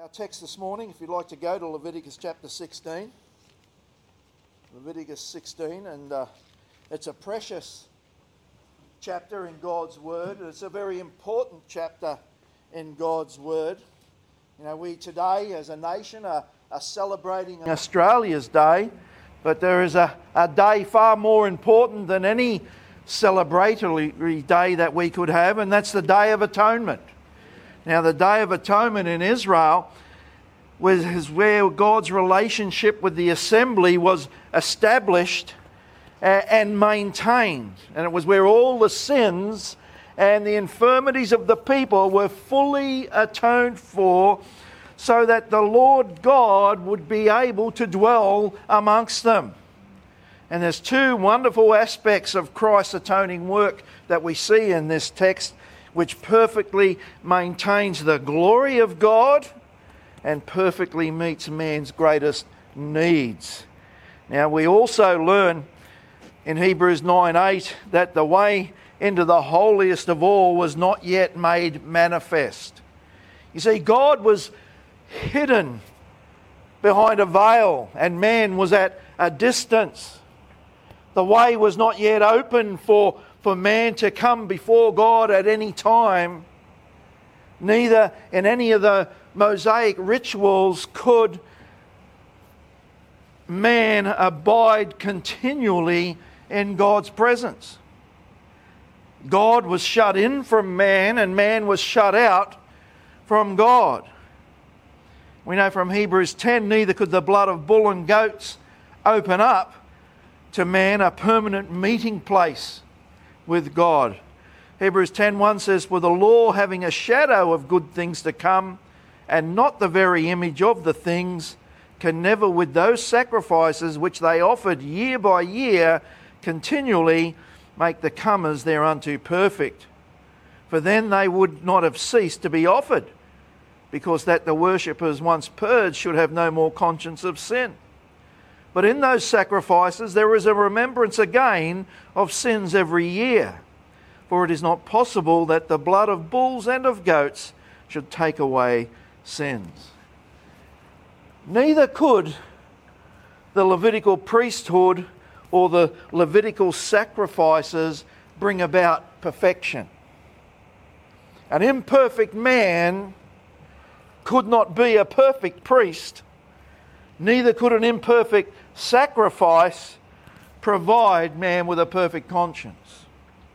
Our text this morning, if you'd like to go to Leviticus chapter 16. Leviticus 16, and it's a precious chapter in God's Word. It's a very important chapter in God's Word. You know, we today as a nation are celebrating Australia's Day, but there is a day far more important than any celebratory day that we could have, and that's the Day of Atonement. Now, the Day of Atonement in Israel was where God's relationship with the assembly was established and maintained. And it was where all the sins and the infirmities of the people were fully atoned for, so that the Lord God would be able to dwell amongst them. And there's two wonderful aspects of Christ's atoning work that we see in this text, which perfectly maintains the glory of God and perfectly meets man's greatest needs. Now, we also learn in Hebrews 9:8 that the way into the holiest of all was not yet made manifest. You see, God was hidden behind a veil and man was at a distance. The way was not yet open for man to come before God at any time. Neither in any of the Mosaic rituals could man abide continually in God's presence. God was shut in from man and man was shut out from God. We know from Hebrews 10, neither could the blood of bull and goats open up to man a permanent meeting place with God. Hebrews 10:1 says, "For the law, having a shadow of good things to come, and not the very image of the things, can never with those sacrifices which they offered year by year continually make the comers thereunto perfect. For then they would not have ceased to be offered, because that the worshippers once purged should have no more conscience of sin. But in those sacrifices there is a remembrance again of sins every year. For it is not possible that the blood of bulls and of goats should take away sins." Neither could the Levitical priesthood or the Levitical sacrifices bring about perfection. An imperfect man could not be a perfect priest. Neither could an imperfect sacrifice provide man with a perfect conscience.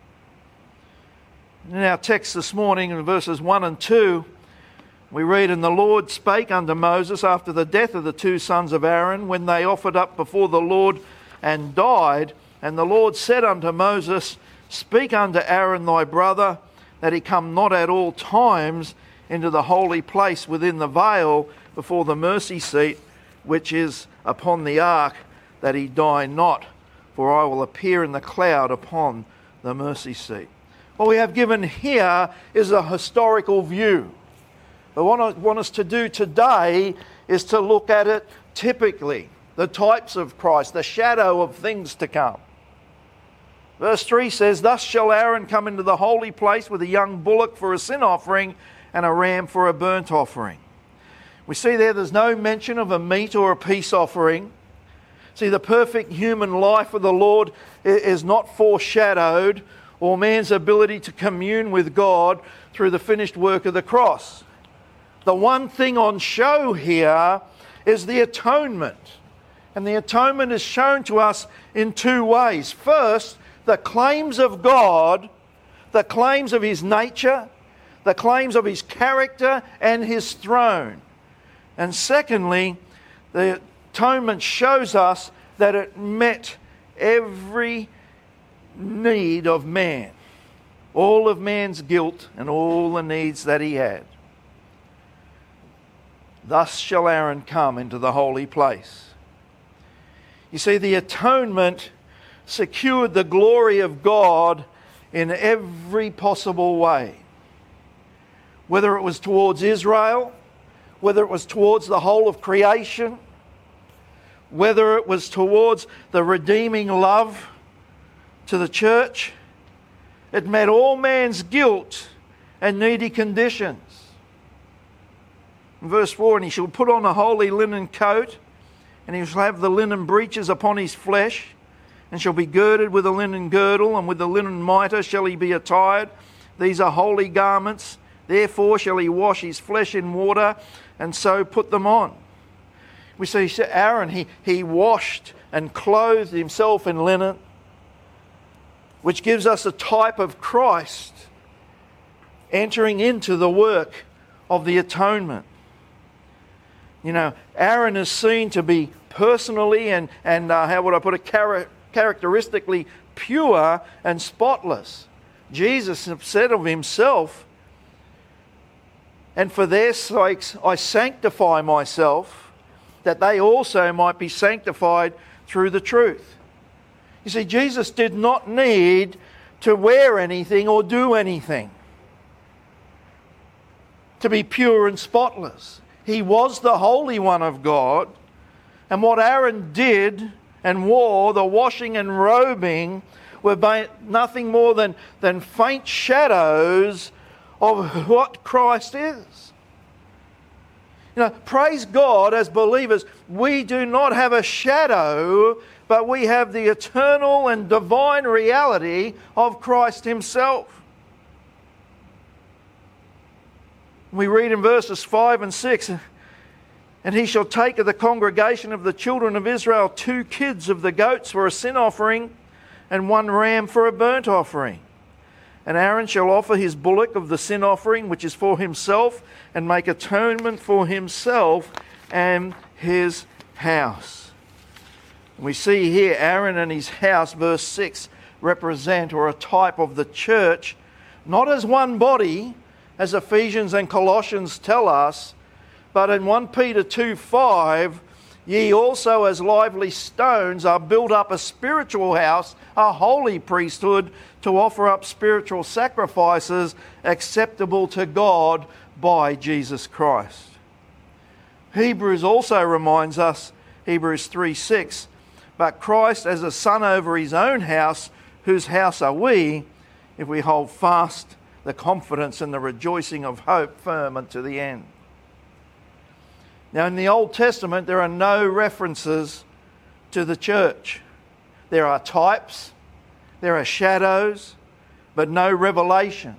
In our text this morning, in verses 1 and 2, we read, "And the Lord spake unto Moses after the death of the two sons of Aaron, when they offered up before the Lord and died. And the Lord said unto Moses, Speak unto Aaron thy brother, that he come not at all times into the holy place within the veil before the mercy seat, which is upon the ark, that he die not, for I will appear in the cloud upon the mercy seat." What we have given here is a historical view. But what I want us to do today is to look at it typically, the types of Christ, the shadow of things to come. Verse 3 says, "Thus shall Aaron come into the holy place with a young bullock for a sin offering and a ram for a burnt offering." We see there's no mention of a meat or a peace offering. See, the perfect human life of the Lord is not foreshadowed, or man's ability to commune with God through the finished work of the cross. The one thing on show here is the atonement. And the atonement is shown to us in two ways. First, the claims of God, the claims of His nature, the claims of His character and His throne. And secondly, the atonement shows us that it met every need of man. All of man's guilt and all the needs that he had. "Thus shall Aaron come into the holy place." You see, the atonement secured the glory of God in every possible way. Whether it was towards Israel, whether it was towards the whole of creation, whether it was towards the redeeming love to the church, it met all man's guilt and needy conditions. In verse 4, and he shall put on a holy linen coat, and he shall have the linen breeches upon his flesh, and shall be girded with a linen girdle, and with the linen mitre shall he be attired. These are holy garments. Therefore shall he wash his flesh in water, and so put them on. We see Aaron, he washed and clothed himself in linen, which gives us a type of Christ entering into the work of the atonement. You know, Aaron is seen to be personally and how would I put it, characteristically pure and spotless. Jesus said of himself, and for their sakes I sanctify myself, that they also might be sanctified through the truth. You see, Jesus did not need to wear anything or do anything to be pure and spotless. He was the Holy One of God, and what Aaron did and wore, the washing and robing, were nothing more than faint shadows of what Christ is. You know, praise God, as believers, we do not have a shadow, but we have the eternal and divine reality of Christ himself. We read in verses 5 and 6, and he shall take of the congregation of the children of Israel 2 kids of the goats for a sin offering, and 1 ram for a burnt offering. And Aaron shall offer his bullock of the sin offering, which is for himself, and make atonement for himself and his house. We see here Aaron and his house, verse 6, represent or a type of the church, not as one body, as Ephesians and Colossians tell us, but in 1 Peter 2:5, ye also as lively stones are built up a spiritual house, a holy priesthood, to offer up spiritual sacrifices acceptable to God by Jesus Christ. Hebrews also reminds us, Hebrews 3:6, but Christ as a son over his own house, whose house are we, if we hold fast the confidence and the rejoicing of hope firm unto the end. Now in the Old Testament there are no references to the church. There are types, there are shadows, but no revelation.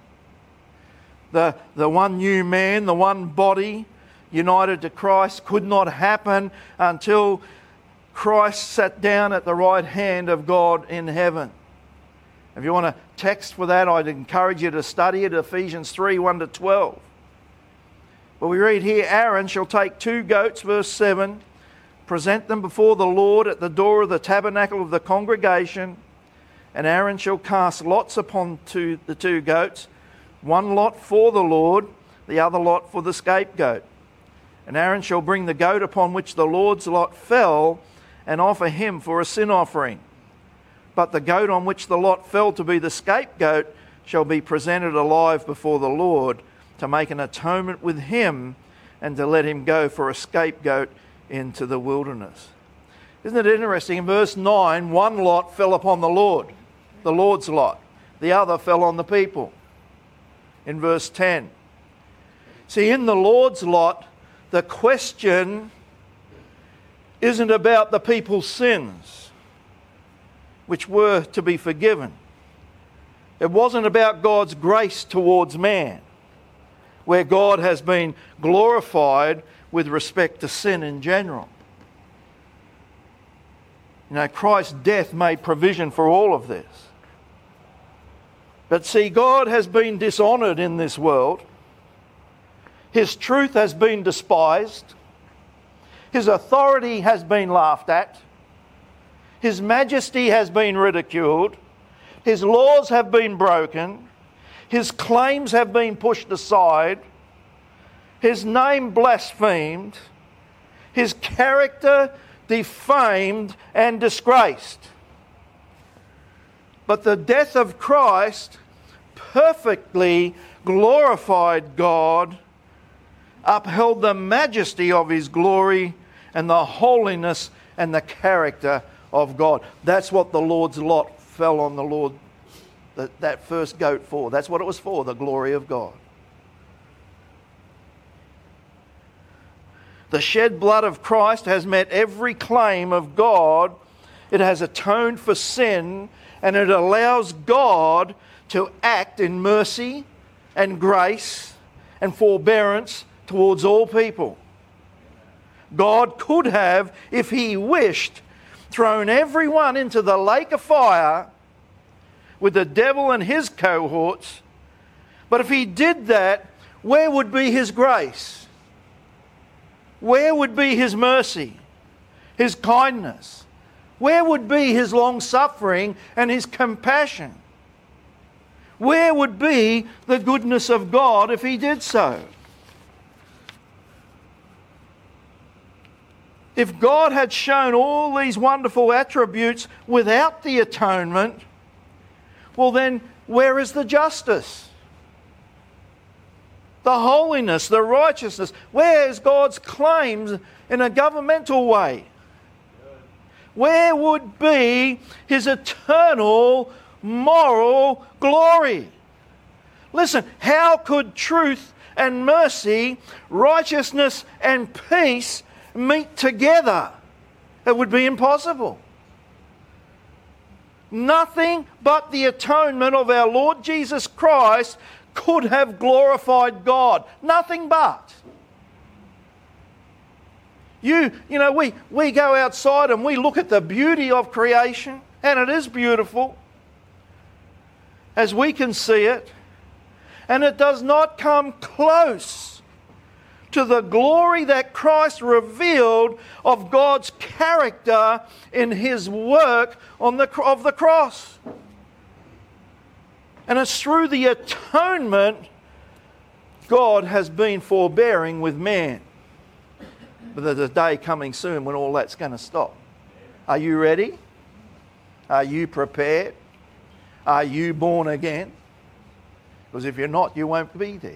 The one new man, the one body united to Christ could not happen until Christ sat down at the right hand of God in heaven. If you want a text for that, I'd encourage you to study it, Ephesians 3:1-12. But we read here, Aaron shall take 2 goats, verse 7, present them before the Lord at the door of the tabernacle of the congregation, and Aaron shall cast lots upon the 2 goats, 1 lot for the Lord, the other lot for the scapegoat. And Aaron shall bring the goat upon which the Lord's lot fell, and offer him for a sin offering. But the goat on which the lot fell to be the scapegoat shall be presented alive before the Lord, to make an atonement with him, and to let him go for a scapegoat into the wilderness. Isn't it interesting? In verse 9, 1 lot fell upon the Lord's lot. The other fell on the people. In verse 10. See, in the Lord's lot, the question isn't about the people's sins, which were to be forgiven. It wasn't about God's grace towards man, where God has been glorified with respect to sin in general. You know, Christ's death made provision for all of this. But see, God has been dishonoured in this world. His truth has been despised. His authority has been laughed at. His majesty has been ridiculed. His laws have been broken. His claims have been pushed aside. His name blasphemed. His character defamed and disgraced. But the death of Christ perfectly glorified God, upheld the majesty of his glory and the holiness and the character of God. That's what the Lord's lot fell on the Lord, that first goat for. That's what it was for, the glory of God. The shed blood of Christ has met every claim of God. It has atoned for sin, and it allows God to act in mercy and grace and forbearance towards all people. God could have, if He wished, thrown everyone into the lake of fire with the devil and his cohorts. But if He did that, where would be His grace? Where would be His mercy, His kindness? Where would be His long-suffering and His compassion? Where would be the goodness of God if He did so? If God had shown all these wonderful attributes without the atonement, well then, where is the justice? The holiness, the righteousness? Where is God's claims in a governmental way? Where would be His eternal moral glory? Listen, how could truth and mercy, righteousness and peace meet together? It would be impossible. Nothing but the atonement of our Lord Jesus Christ could have glorified God. Nothing but. You know, we go outside and we look at the beauty of creation, and it is beautiful as we can see it, and it does not come close to the glory that Christ revealed of God's character in His work of the cross. And it's through the atonement God has been forbearing with man. But there's a day coming soon when all that's going to stop. Are you ready? Are you prepared? Are you born again? Because if you're not, you won't be there.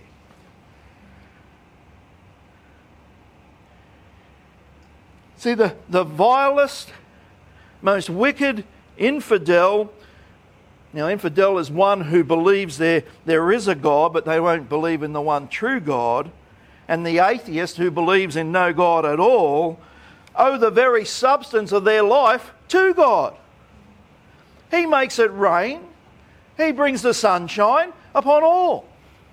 See, the vilest, most wicked infidel. Now, infidel is one who believes there is a God, but they won't believe in the one true God. And the atheist who believes in no God at all owe the very substance of their life to God. He makes it rain. He brings the sunshine upon all.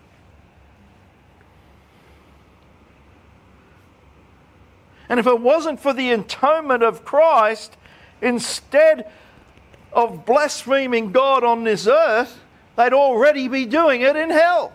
And if it wasn't for the atonement of Christ, instead of blaspheming God on this earth, they'd already be doing it in hell.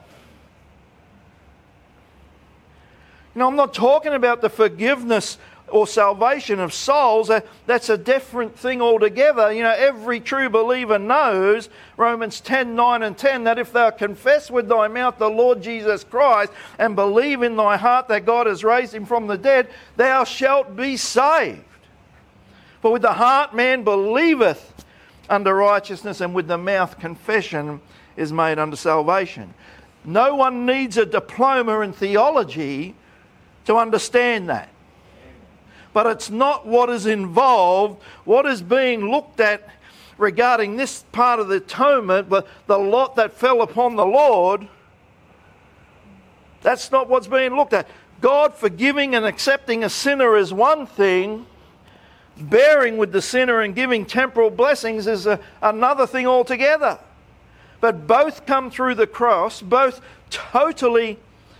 You know, I'm not talking about the forgiveness or salvation of souls. That's a different thing altogether. You know, every true believer knows, Romans 10:9 and 10, that if thou confess with thy mouth the Lord Jesus Christ and believe in thy heart that God has raised Him from the dead, thou shalt be saved. For with the heart man believeth unto righteousness, and with the mouth confession is made unto salvation. No one needs a diploma in theology to understand that. But it's not what is involved, what is being looked at regarding this part of the atonement, but the lot that fell upon the Lord. That's not what's being looked at. God forgiving and accepting a sinner is one thing. Bearing with the sinner and giving temporal blessings is another thing altogether. But both come through the cross, both totally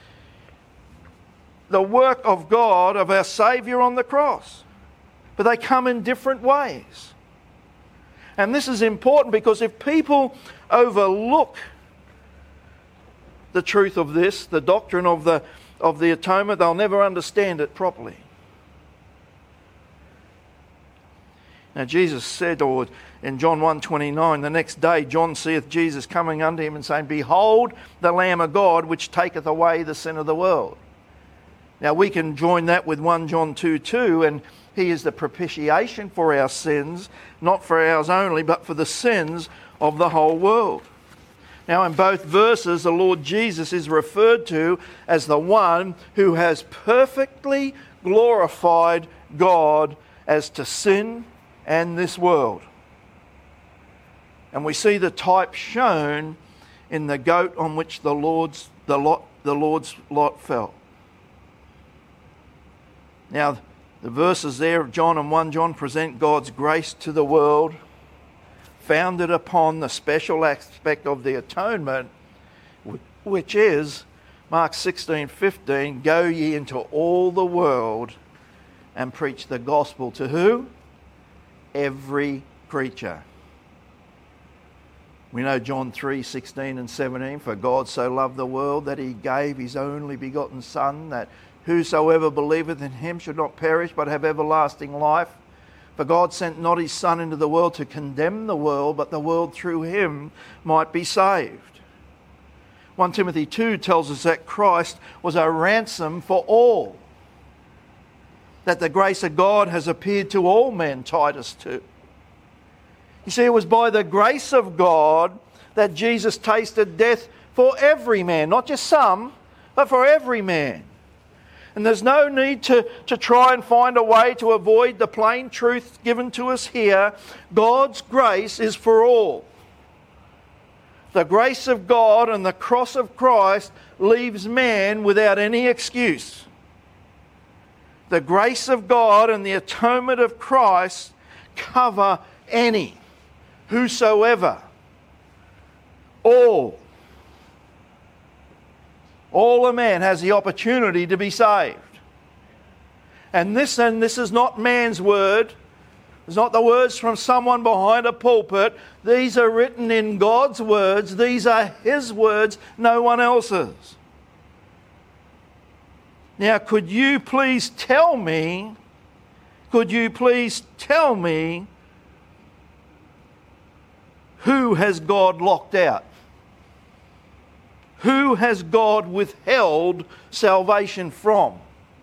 the work of God, of our Saviour on the cross. But they come in different ways. And this is important because if people overlook the truth of this, the doctrine of the atonement, they'll never understand it properly. Now Jesus said, or in John 1:29, the next day John seeth Jesus coming unto him and saying, Behold the Lamb of God, which taketh away the sin of the world. Now we can join that with 1 John 2:2, and He is the propitiation for our sins, not for ours only, but for the sins of the whole world. Now in both verses, the Lord Jesus is referred to as the one who has perfectly glorified God as to sin and this world. And we see the type shown in the goat on which the Lord's lot fell. Now, the verses there of John and 1 John present God's grace to the world, founded upon the special aspect of the atonement, which is Mark 16:15, go ye into all the world and preach the gospel to who? Every creature. We know John 3:16 and 17, for God so loved the world that he gave his only begotten Son, that whosoever believeth in him should not perish but have everlasting life. For God sent not his Son into the world to condemn the world, but the world through him might be saved. 1 Timothy 2 tells us that Christ was a ransom for all, that the grace of God has appeared to all men, Titus 2. You see, it was by the grace of God that Jesus tasted death for every man, not just some, but for every man. And there's no need to try and find a way to avoid the plain truth given to us here. God's grace is for all. The grace of God and the cross of Christ leaves man without any excuse. The grace of God and the atonement of Christ cover any, whosoever, all. All a man has the opportunity to be saved. And this is not man's word. It's not the words from someone behind a pulpit. These are written in God's words. These are his words, no one else's. Now, could you please tell me who has God locked out? Who has God withheld salvation from?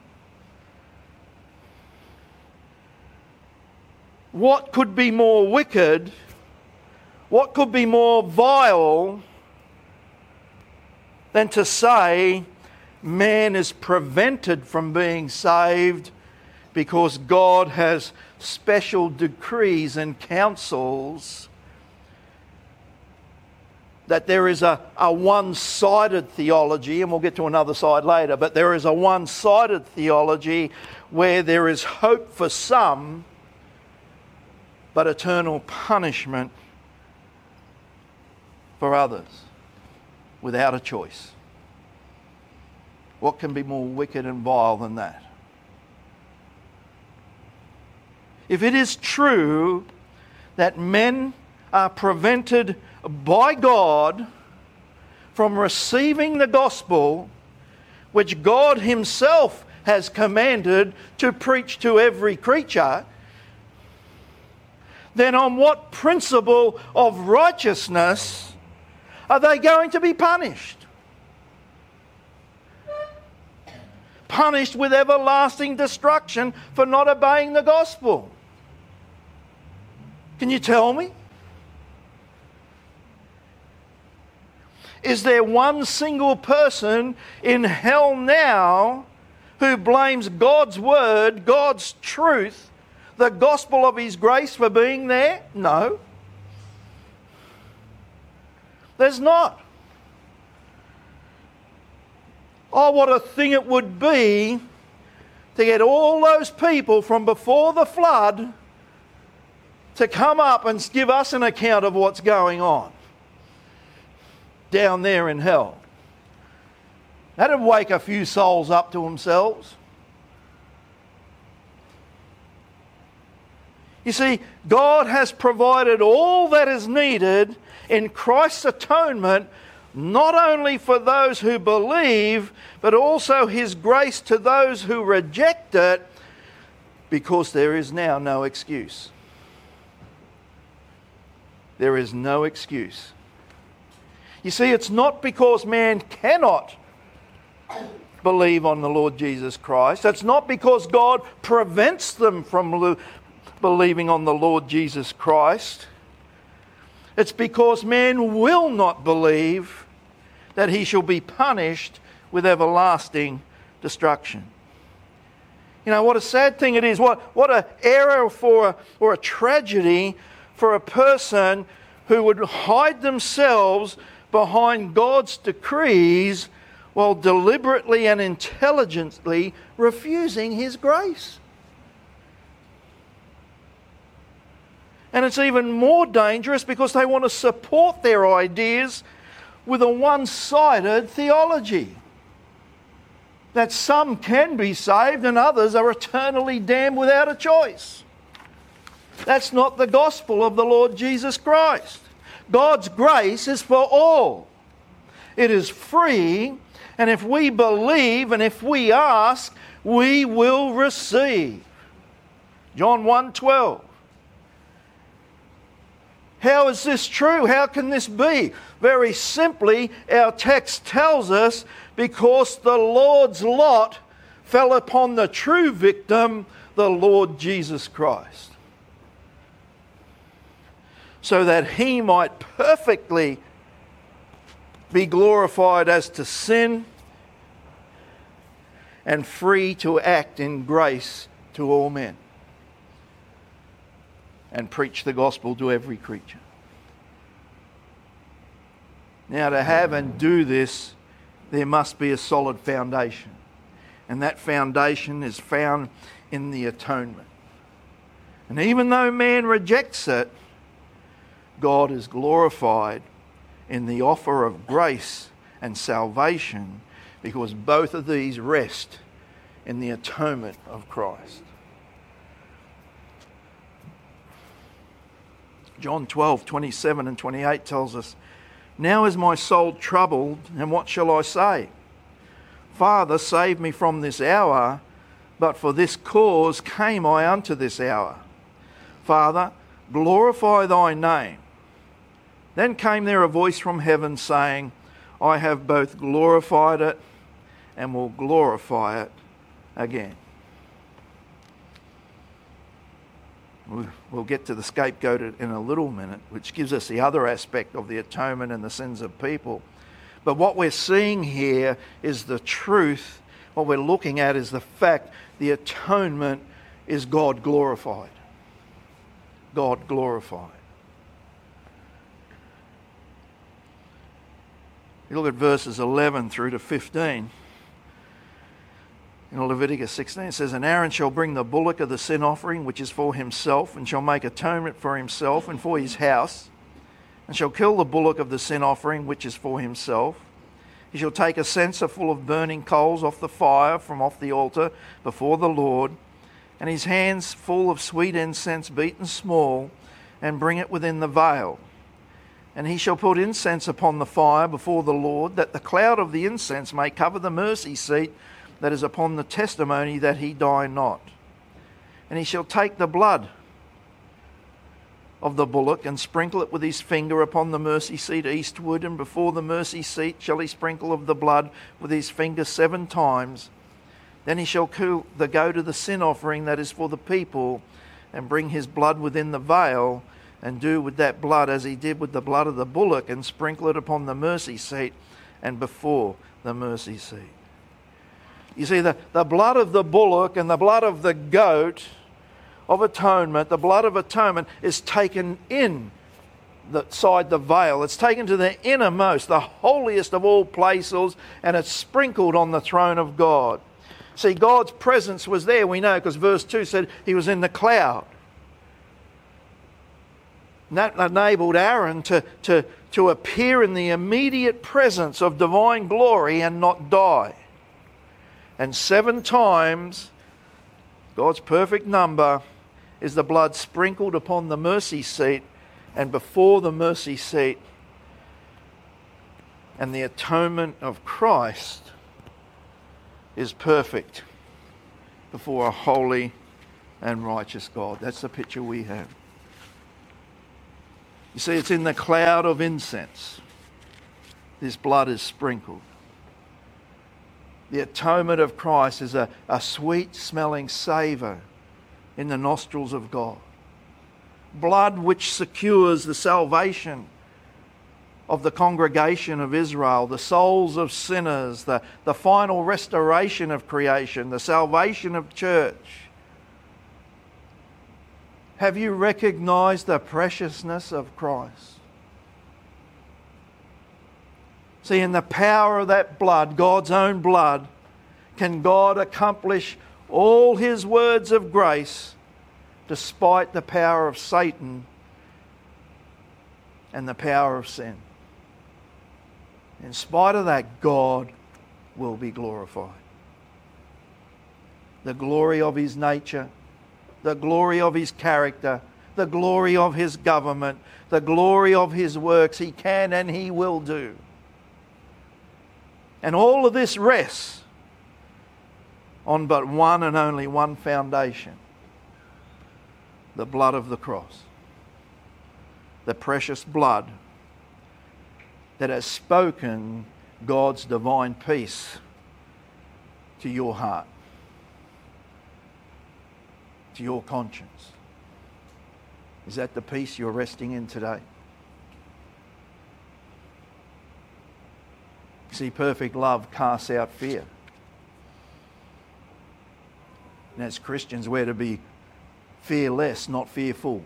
What could be more wicked? What could be more vile than to say man is prevented from being saved because God has special decrees and counsels, that there is a one-sided theology, and we'll get to another side later, but there is a one-sided theology where there is hope for some, but eternal punishment for others, without a choice. What can be more wicked and vile than that? If it is true that men are prevented by God from receiving the gospel, which God himself has commanded to preach to every creature, then on what principle of righteousness are they going to be punished? Punished with everlasting destruction for not obeying the gospel. Can you tell me? Is there one single person in hell now who blames God's word, God's truth, the gospel of his grace for being there? No. There's not. Oh, what a thing it would be to get all those people from before the flood to come up and give us an account of what's going on down there in hell. That'd wake a few souls up to themselves. You see, God has provided all that is needed in Christ's atonement, not only for those who believe, but also his grace to those who reject it, because there is now no excuse. There is no excuse. You see, it's not because man cannot believe on the Lord Jesus Christ. It's not because God prevents them from believing on the Lord Jesus Christ. It's because man will not believe that he shall be punished with everlasting destruction. You know, what a sad thing it is. What an error or a tragedy for a person who would hide themselves behind God's decrees while deliberately and intelligently refusing His grace. And it's even more dangerous because they want to support their ideas with a one-sided theology. That some can be saved and others are eternally damned without a choice. That's not the gospel of the Lord Jesus Christ. God's grace is for all. It is free, and if we believe and if we ask, we will receive. John 1:12. How is this true? How can this be? Very simply, our text tells us because the Lord's lot fell upon the true victim, the Lord Jesus Christ, so that He might perfectly be glorified as to sin and free to act in grace to all men and preach the gospel to every creature. Now, to have and do this, there must be a solid foundation. And that foundation is found in the atonement. And even though man rejects it, God is glorified in the offer of grace and salvation, because both of these rest in the atonement of Christ. John 12:27 and 28 tells us, "Now is my soul troubled, and what shall I say? Father, save me from this hour, but for this cause came I unto this hour. Father, glorify thy name." Then came there a voice from heaven saying, "I have both glorified it and will glorify it again." We'll get to the scapegoat in a little minute, which gives us the other aspect of the atonement and the sins of people. But what we're seeing here is the truth. What we're looking at is the fact the atonement is God glorified. God glorified. You look at verses 11 through to 15. In Leviticus 16 it says, "And Aaron shall bring the bullock of the sin offering, which is for himself, and shall make atonement for himself and for his house, and shall kill the bullock of the sin offering, which is for himself. He shall take a censer full of burning coals off the fire from off the altar before the Lord, and his hands full of sweet incense beaten small, and bring it within the veil. And he shall put incense upon the fire before the Lord, that the cloud of the incense may cover the mercy seat that is upon the testimony, that he die not. And he shall take the blood of the bullock and sprinkle it with his finger upon the mercy seat eastward, and before the mercy seat shall he sprinkle of the blood with his finger 7 times. Then he shall go to the sin offering that is for the people, and bring his blood within the veil, and do with that blood as he did with the blood of the bullock, and sprinkle it upon the mercy seat and before the mercy seat." You see, the blood of the bullock and the blood of the goat of atonement, the blood of atonement is taken inside the veil. It's taken to the innermost, the holiest of all places, and it's sprinkled on the throne of God. See, God's presence was there, we know, because verse 2 said he was in the cloud. And that enabled Aaron to appear in the immediate presence of divine glory and not die. And 7 times, God's perfect number, is the blood sprinkled upon the mercy seat and before the mercy seat. And the atonement of Christ is perfect before a holy and righteous God. That's the picture we have. You see, it's in the cloud of incense this blood is sprinkled. The atonement of Christ is a sweet-smelling savour in the nostrils of God. Blood which secures the salvation of the congregation of Israel, the souls of sinners, the final restoration of creation, the salvation of church. Have you recognized the preciousness of Christ? See, in the power of that blood, God's own blood, can God accomplish all His words of grace despite the power of Satan and the power of sin. In spite of that, God will be glorified. The glory of His nature, the glory of His character, the glory of His government, the glory of His works He can and He will do. And all of this rests on but one and only one foundation: the blood of the cross. The precious blood that has spoken God's divine peace to your heart, to your conscience. Is that the peace you're resting in today? See, perfect love casts out fear. And as Christians, we're to be fearless, not fearful.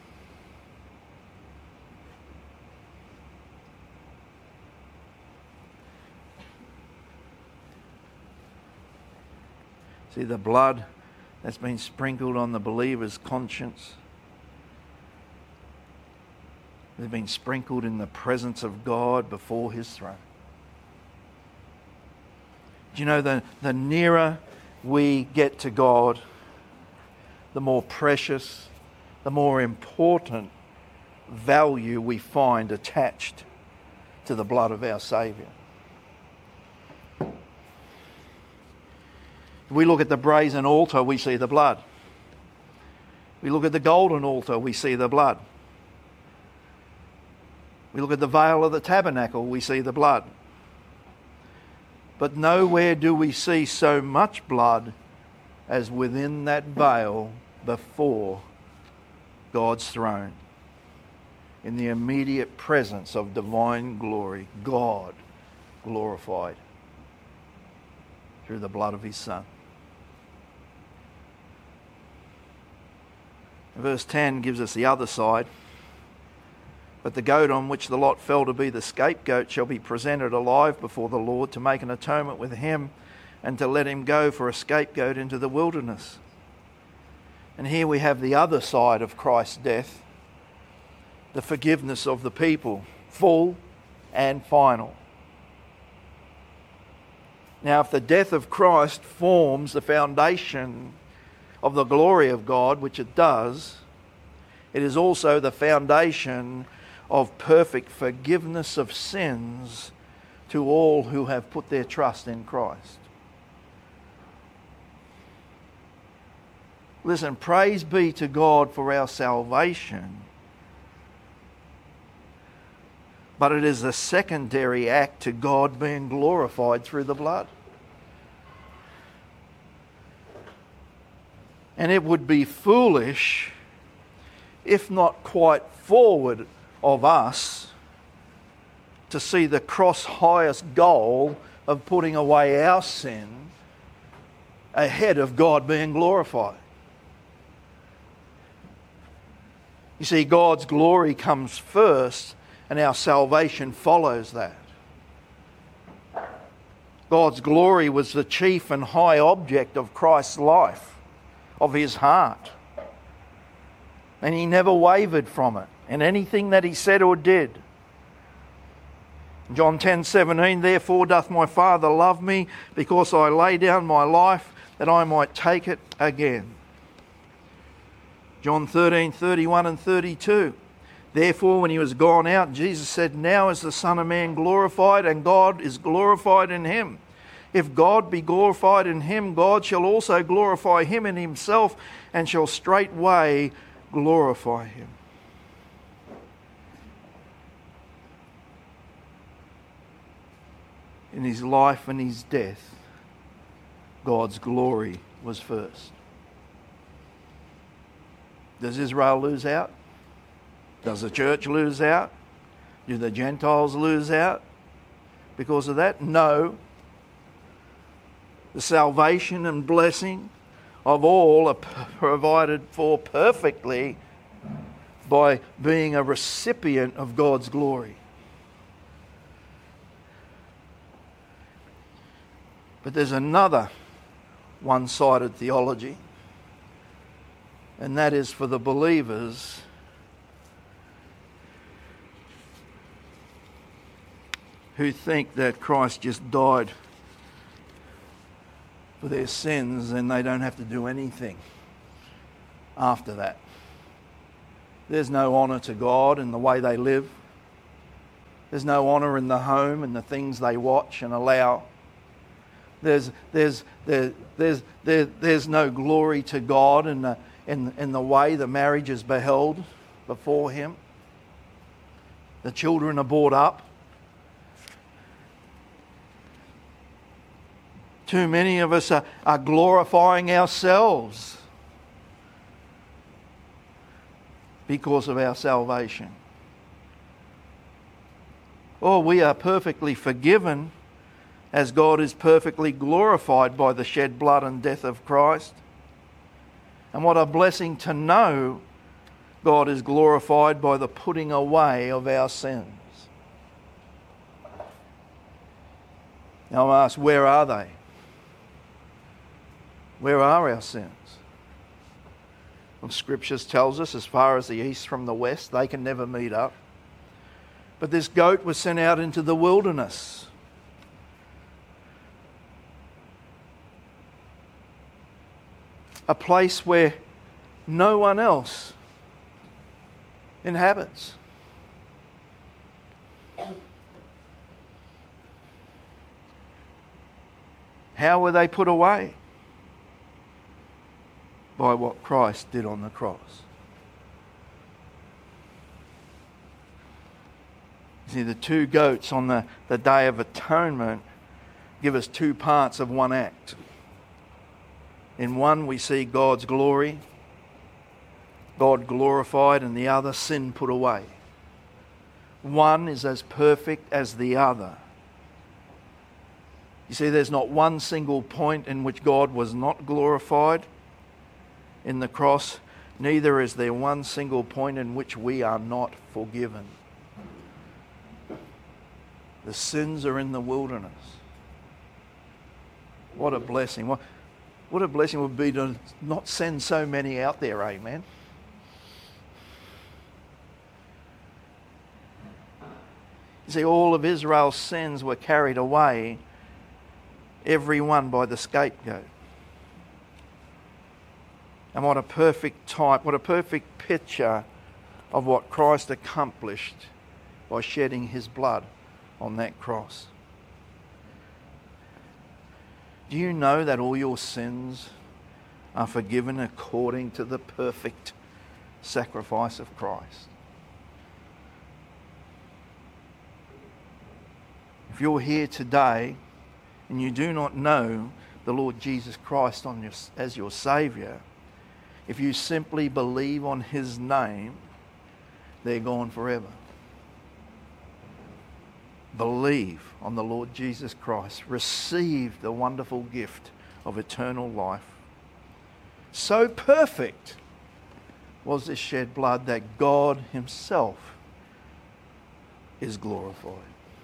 See, the blood that's been sprinkled on the believer's conscience has been sprinkled in the presence of God before His throne. Do you know, the nearer we get to God, the more precious, the more important value we find attached to the blood of our Saviour. If we look at the brazen altar, we see the blood. We look at the golden altar, we see the blood. We look at the veil of the tabernacle, we see the blood. But nowhere do we see so much blood as within that veil before God's throne, in the immediate presence of divine glory, God glorified through the blood of His Son. Verse 10 gives us the other side. But the goat on which the lot fell to be the scapegoat shall be presented alive before the Lord to make an atonement with Him, and to let him go for a scapegoat into the wilderness. And here we have the other side of Christ's death, the forgiveness of the people, full and final. Now, if the death of Christ forms the foundation of the glory of God, which it does, it is also the foundation of perfect forgiveness of sins to all who have put their trust in Christ. Listen, praise be to God for our salvation, but it is a secondary act to God being glorified through the blood. And it would be foolish, if not quite forward of us, to see the cross highest goal of putting away our sin ahead of God being glorified. You see, God's glory comes first and our salvation follows that. God's glory was the chief and high object of Christ's life, of His heart. And He never wavered from it in anything that He said or did. John 10:17, therefore doth my Father love me, because I lay down my life that I might take it again. John 13:31 and 32. Therefore, when He was gone out, Jesus said, now is the Son of Man glorified, and God is glorified in Him. If God be glorified in Him, God shall also glorify Him in Himself, and shall straightway glorify Him. In His life and His death, God's glory was first. Does Israel lose out? Does the church lose out? Do the Gentiles lose out because of that? No. The salvation and blessing of all are provided for perfectly by being a recipient of God's glory. But there's another one-sided theology, and that is for the believers who think that Christ just died for their sins and they don't have to do anything after that. There's no honour to God in the way they live. There's no honour in the home and the things they watch and allow. There's no glory to God in the way the marriage is beheld before Him. The children are brought up. Too many of us are glorifying ourselves because of our salvation. Or we are perfectly forgiven as God is perfectly glorified by the shed blood and death of Christ. And what a blessing to know God is glorified by the putting away of our sins. Now I ask, where are they? Where are our sins? Well, Scriptures tells us as far as the east from the west, they can never meet up. But this goat was sent out into the wilderness. A place where no one else inhabits. How were they put away? By what Christ did on the cross. See, the two goats on the Day of Atonement give us two parts of one act. In one we see God's glory, God glorified, and the other sin put away. One is as perfect as the other. You see, there's not one single point in which God was not glorified in the cross, neither is there one single point in which we are not forgiven. The sins are in the wilderness. What a blessing. What a blessing it would be to not send so many out there, amen? You see, all of Israel's sins were carried away, every one by the scapegoat. And what a perfect type, what a perfect picture of what Christ accomplished by shedding His blood on that cross. Do you know that all your sins are forgiven according to the perfect sacrifice of Christ? If you're here today and you do not know the Lord Jesus Christ as your Saviour, if you simply believe on His name, they're gone forever. Believe on the Lord Jesus Christ. Receive the wonderful gift of eternal life. So perfect was this shed blood that God Himself is glorified.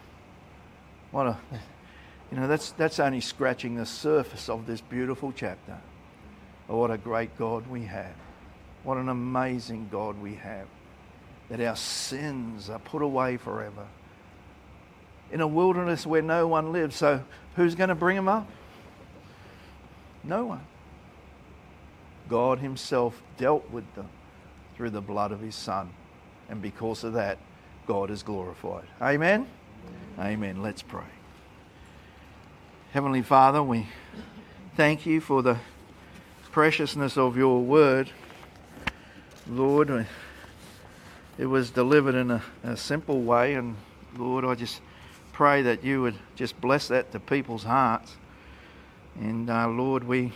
That's only scratching the surface of this beautiful chapter. Oh, what a great God we have. What an amazing God we have. That our sins are put away forever. In a wilderness where no one lives. So who's going to bring them up? No one. God Himself dealt with them through the blood of His Son. And because of that, God is glorified. Amen? Amen. Let's pray. Heavenly Father, we thank You for the preciousness of Your word. Lord, it was delivered in a simple way, and Lord, I just pray that You would just bless that to people's hearts. And Lord, we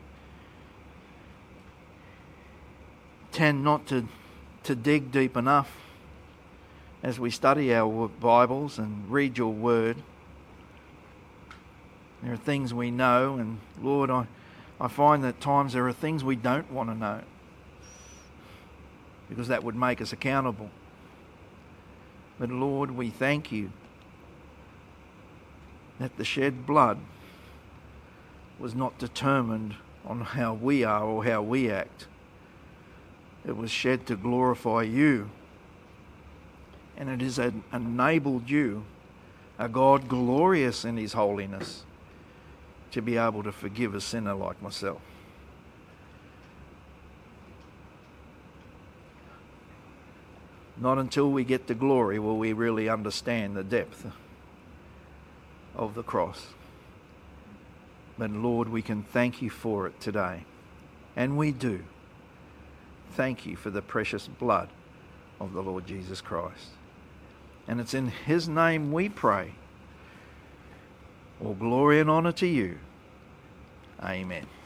tend not to dig deep enough as we study our Bibles and read Your word. There are things we know, and Lord, I find that at times there are things we don't want to know, because that would make us accountable. But Lord, we thank You that the shed blood was not determined on how we are or how we act. It was shed to glorify you. And it has enabled you, a God glorious in his holiness, to be able to forgive a sinner like myself. Not until we get to glory will we really understand the depth of the cross. But Lord, we can thank you for it today. And we do. Thank you for the precious blood of the Lord Jesus Christ. And it's in his name we pray. All glory and honour to you. Amen.